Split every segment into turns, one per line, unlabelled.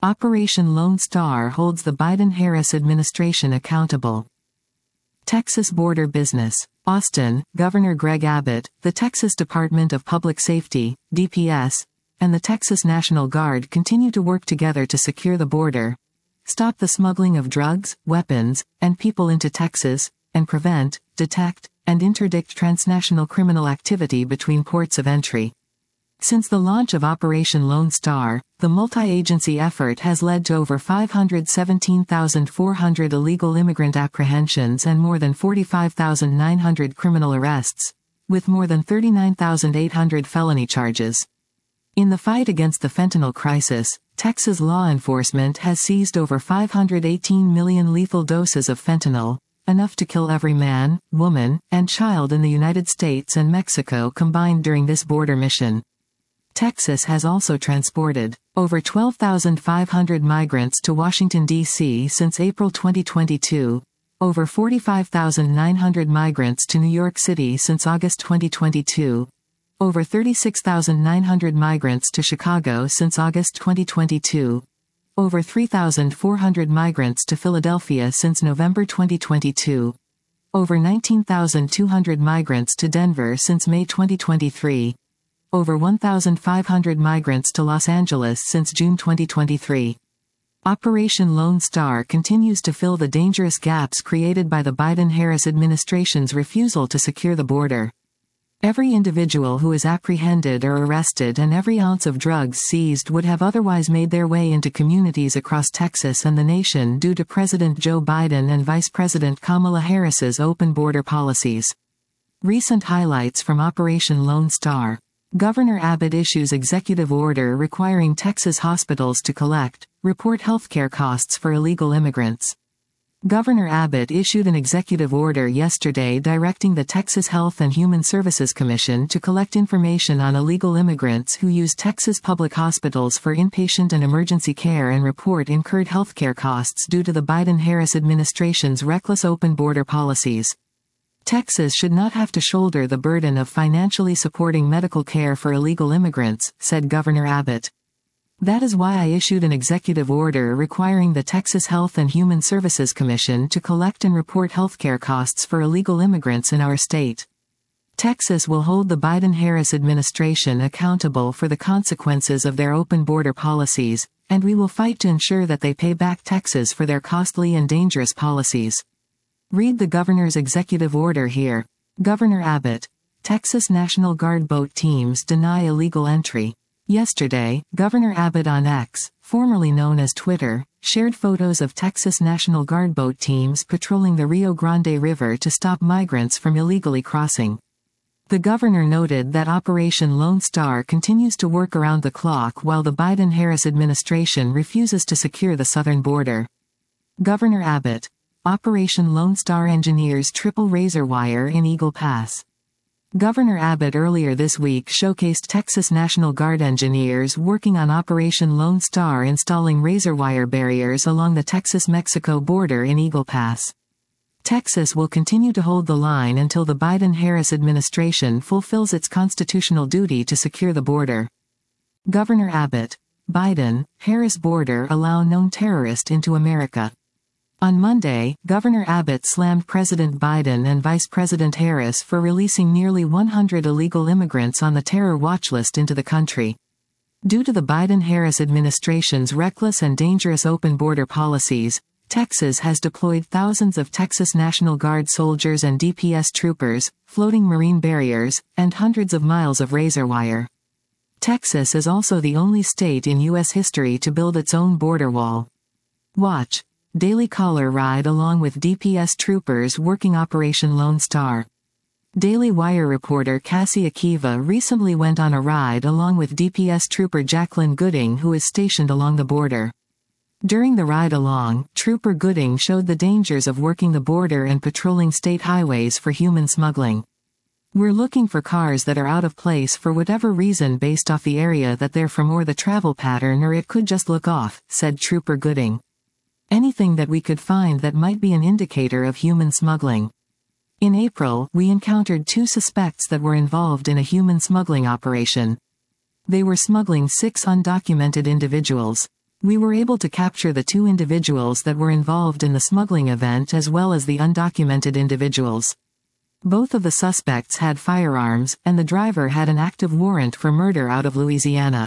Operation Lone Star holds the Biden-Harris administration accountable. Texas border business. Austin, Governor Greg Abbott, the Texas Department of Public Safety, DPS, and the Texas National Guard continue to work together to secure the border, stop the smuggling of drugs, weapons, and people into Texas, and prevent, detect, and interdict transnational criminal activity between ports of entry. Since the launch of Operation Lone Star, the multi-agency effort has led to over 517,400 illegal immigrant apprehensions and more than 45,900 criminal arrests, with more than 39,800 felony charges. In the fight against the fentanyl crisis, Texas law enforcement has seized over 518 million lethal doses of fentanyl, enough to kill every man, woman, and child in the United States and Mexico combined during this border mission. Texas has also transported over 12,500 migrants to Washington, D.C. since April 2022, over 45,900 migrants to New York City since August 2022, over 36,900 migrants to Chicago since August 2022, over 3,400 migrants to Philadelphia since November 2022, over 19,200 migrants to Denver since May 2023, over 1,500 migrants to Los Angeles since June 2023. Operation Lone Star continues to fill the dangerous gaps created by the Biden-Harris administration's refusal to secure the border. Every individual who is apprehended or arrested and every ounce of drugs seized would have otherwise made their way into communities across Texas and the nation due to President Joe Biden and Vice President Kamala Harris's open border policies. Recent highlights from Operation Lone Star. Governor Abbott issues executive order requiring Texas hospitals to report healthcare costs for illegal immigrants. Governor Abbott issued an executive order yesterday directing the Texas Health and Human Services Commission to collect information on illegal immigrants who use Texas public hospitals for inpatient and emergency care and report incurred healthcare costs due to the Biden-Harris administration's reckless open border policies. Texas should not have to shoulder the burden of financially supporting medical care for illegal immigrants, said Governor Abbott. That is why I issued an executive order requiring the Texas Health and Human Services Commission to collect and report healthcare costs for illegal immigrants in our state. Texas will hold the Biden-Harris administration accountable for the consequences of their open border policies, and we will fight to ensure that they pay back Texas for their costly and dangerous policies. Read the governor's executive order here. Governor Abbott. Texas National Guard boat teams deny illegal entry. Yesterday, Governor Abbott on X, formerly known as Twitter, shared photos of Texas National Guard boat teams patrolling the Rio Grande River to stop migrants from illegally crossing. The governor noted that Operation Lone Star continues to work around the clock while the Biden-Harris administration refuses to secure the southern border. Governor Abbott. Operation Lone Star engineers triple razor wire in Eagle Pass. Governor Abbott earlier this week showcased Texas National Guard engineers working on Operation Lone Star installing razor wire barriers along the Texas-Mexico border in Eagle Pass. Texas will continue to hold the line until the Biden-Harris administration fulfills its constitutional duty to secure the border. Governor Abbott. Biden-Harris border allow known terrorist into America. On Monday, Governor Abbott slammed President Biden and Vice President Harris for releasing nearly 100 illegal immigrants on the terror watch list into the country. Due to the Biden-Harris administration's reckless and dangerous open border policies, Texas has deployed thousands of Texas National Guard soldiers and DPS troopers, floating marine barriers, and hundreds of miles of razor wire. Texas is also the only state in U.S. history to build its own border wall. Watch. Daily Caller ride along with DPS troopers working Operation Lone Star. Daily Wire reporter Cassie Akiva recently went on a ride along with DPS trooper Jacqueline Gooding, who is stationed along the border. During the ride along, Trooper Gooding showed the dangers of working the border and patrolling state highways for human smuggling. We're looking for cars that are out of place for whatever reason based off the area that they're from or the travel pattern, or it could just look off, said Trooper Gooding. Anything that we could find that might be an indicator of human smuggling. In April, we encountered 2 suspects that were involved in a human smuggling operation. They were smuggling 6 undocumented individuals. We were able to capture the 2 individuals that were involved in the smuggling event as well as the undocumented individuals. Both of the suspects had firearms, and the driver had an active warrant for murder out of Louisiana.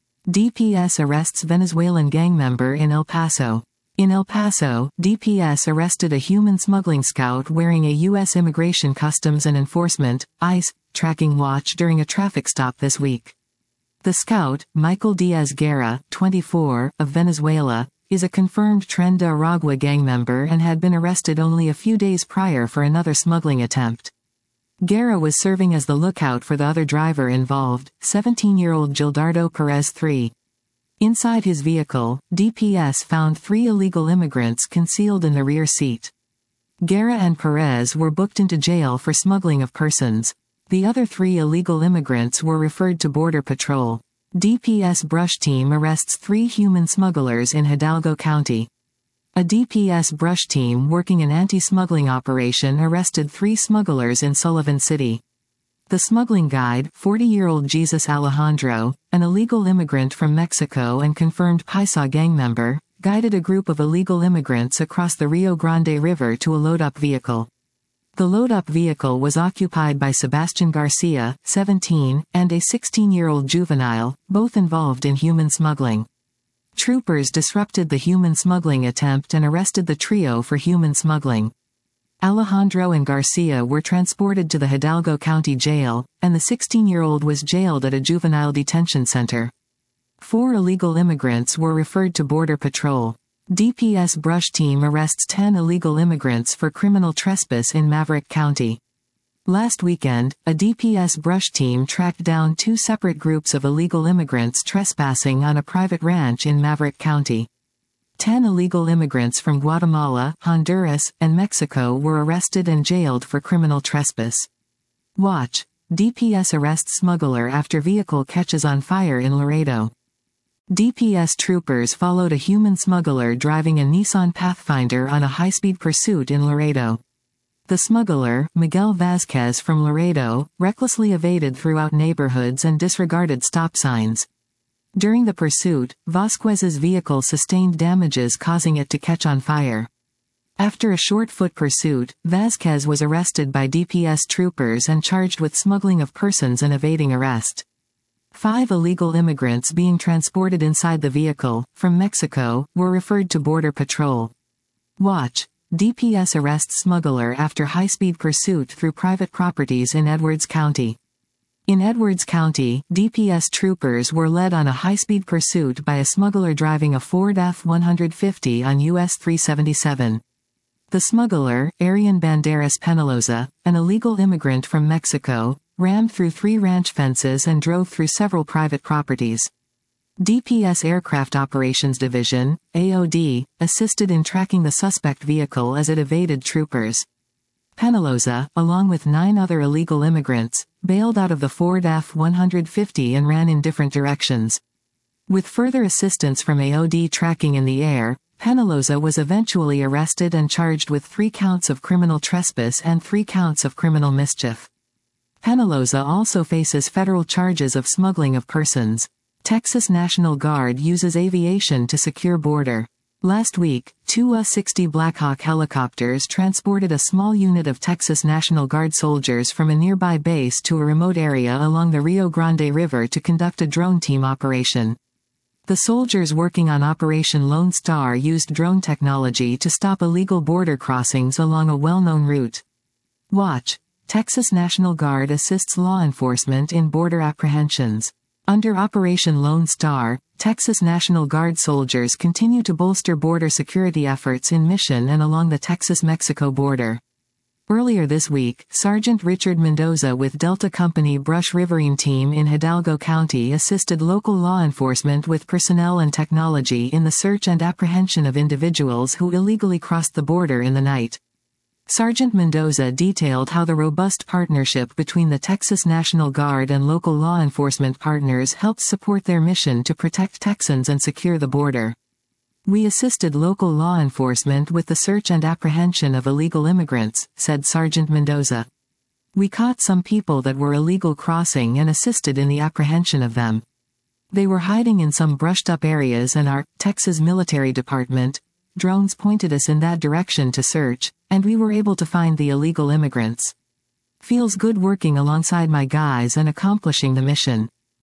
DPS arrests Venezuelan gang member in El Paso. In El Paso, DPS arrested a human smuggling scout wearing a U.S. Immigration Customs and Enforcement, ICE, tracking watch during a traffic stop this week. The scout, Michael Diaz Guerra, 24, of Venezuela, is a confirmed Tren de Aragua gang member and had been arrested only a few days prior for another smuggling attempt. Guerra was serving as the lookout for the other driver involved, 17-year-old Gildardo Perez III. Inside his vehicle, DPS found 3 illegal immigrants concealed in the rear seat. Guerra and Perez were booked into jail for smuggling of persons. The other 3 illegal immigrants were referred to Border Patrol. DPS brush team arrests 3 human smugglers in Hidalgo County. A DPS brush team working an anti-smuggling operation arrested 3 smugglers in Sullivan City. The smuggling guide, 40-year-old Jesus Alejandro, an illegal immigrant from Mexico and confirmed Paisa gang member, guided a group of illegal immigrants across the Rio Grande River to a load-up vehicle. The load-up vehicle was occupied by Sebastian Garcia, 17, and a 16-year-old juvenile, both involved in human smuggling. Troopers disrupted the human smuggling attempt and arrested the trio for human smuggling. Alejandro and Garcia were transported to the Hidalgo County Jail, and the 16-year-old was jailed at a juvenile detention center. 4 illegal immigrants were referred to Border Patrol. DPS brush team arrests 10 illegal immigrants for criminal trespass in Maverick County. Last weekend, a DPS brush team tracked down 2 separate groups of illegal immigrants trespassing on a private ranch in Maverick County. 10 illegal immigrants from Guatemala, Honduras, and Mexico were arrested and jailed for criminal trespass. Watch. DPS arrests smuggler after vehicle catches on fire in Laredo. DPS troopers followed a human smuggler driving a Nissan Pathfinder on a high-speed pursuit in Laredo. The smuggler, Miguel Vázquez from Laredo, recklessly evaded throughout neighborhoods and disregarded stop signs. During the pursuit, Vázquez's vehicle sustained damages causing it to catch on fire. After a short-foot pursuit, Vázquez was arrested by DPS troopers and charged with smuggling of persons and evading arrest. 5 illegal immigrants being transported inside the vehicle, from Mexico, were referred to Border Patrol. Watch. DPS arrests smuggler after high-speed pursuit through private properties in Edwards County. In Edwards County, DPS troopers were led on a high-speed pursuit by a smuggler driving a Ford F-150 on US 377. The smuggler, Arian Banderas Penaloza, an illegal immigrant from Mexico, rammed through 3 ranch fences and drove through several private properties. DPS Aircraft Operations Division, AOD, assisted in tracking the suspect vehicle as it evaded troopers. Penaloza, along with 9 other illegal immigrants, bailed out of the Ford F-150 and ran in different directions. With further assistance from AOD tracking in the air, Penaloza was eventually arrested and charged with 3 counts of criminal trespass and 3 counts of criminal mischief. Penaloza also faces federal charges of smuggling of persons. Texas National Guard uses aviation to secure border. Last week, 2 U-60 Blackhawk helicopters transported a small unit of Texas National Guard soldiers from a nearby base to a remote area along the Rio Grande River to conduct a drone team operation. The soldiers working on Operation Lone Star used drone technology to stop illegal border crossings along a well-known route. Watch. Texas National Guard assists law enforcement in border apprehensions. Under Operation Lone Star, Texas National Guard soldiers continue to bolster border security efforts in Mission and along the Texas-Mexico border. Earlier this week, Sergeant Richard Mendoza with Delta Company Brush Riverine Team in Hidalgo County assisted local law enforcement with personnel and technology in the search and apprehension of individuals who illegally crossed the border in the night. Sergeant Mendoza detailed how the robust partnership between the Texas National Guard and local law enforcement partners helped support their mission to protect Texans and secure the border. "We assisted local law enforcement with the search and apprehension of illegal immigrants," said Sergeant Mendoza. "We caught some people that were illegal crossing and assisted in the apprehension of them. They were hiding in some brushed-up areas and our Texas military department drones pointed us in that direction to search, and we were able to find the illegal immigrants. Feels good working alongside my guys and accomplishing the mission.